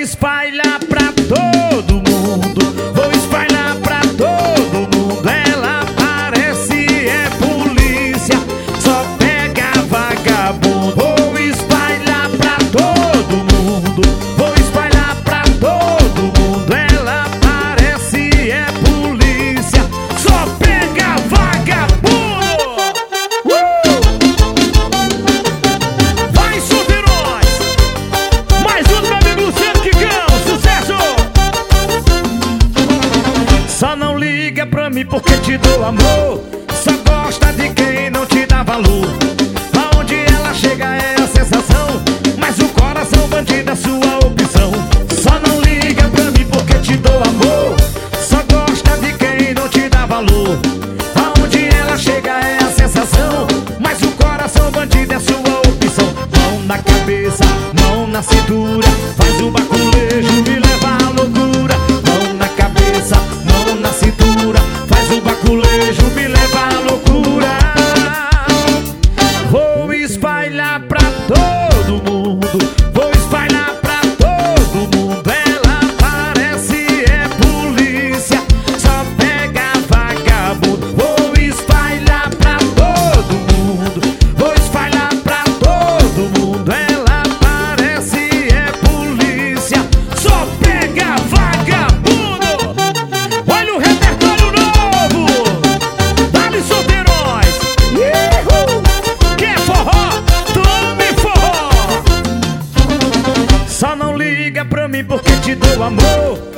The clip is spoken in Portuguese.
espalhar pra todo mundo, vou espalhar pra todo mundo. Ela parece é polícia, só pega vagabundo. Vou espalhar pra todo mundo, vou espalhar pra todo mundo. Ela parece é polícia, só pega vagabundo. Vai, solteirões! Mais um do meu amigo Luciano Quicão, sucesso! Só não liga pra mim porque te dou amor, só gosta de quem não te dá valor. Aonde ela chega é a sensação, mas o coração bandido é sua opção. Só não liga pra mim porque te dou amor, só gosta de quem não te dá valor. Aonde ela chega é a sensação, mas o coração bandido é sua opção. Mão na cabeça, mão na cintura, faz o baculejo, me leva à loucura. Mão na cabeça, mão na cintura, faz o baculejo, me leva à loucura. Vou espalhar pra todo mundo, vou espalhar pra todo mundo. Ela parece é polícia, só pega vagabundo. Vou espalhar pra todo mundo, vou espalhar pra todo mundo. Ela parece é polícia, só pega vagabundo. Olha o repertório novo, dá-lhe solteirões. Quer forró? Tome forró. Só não liga pra mim porque te dou amor,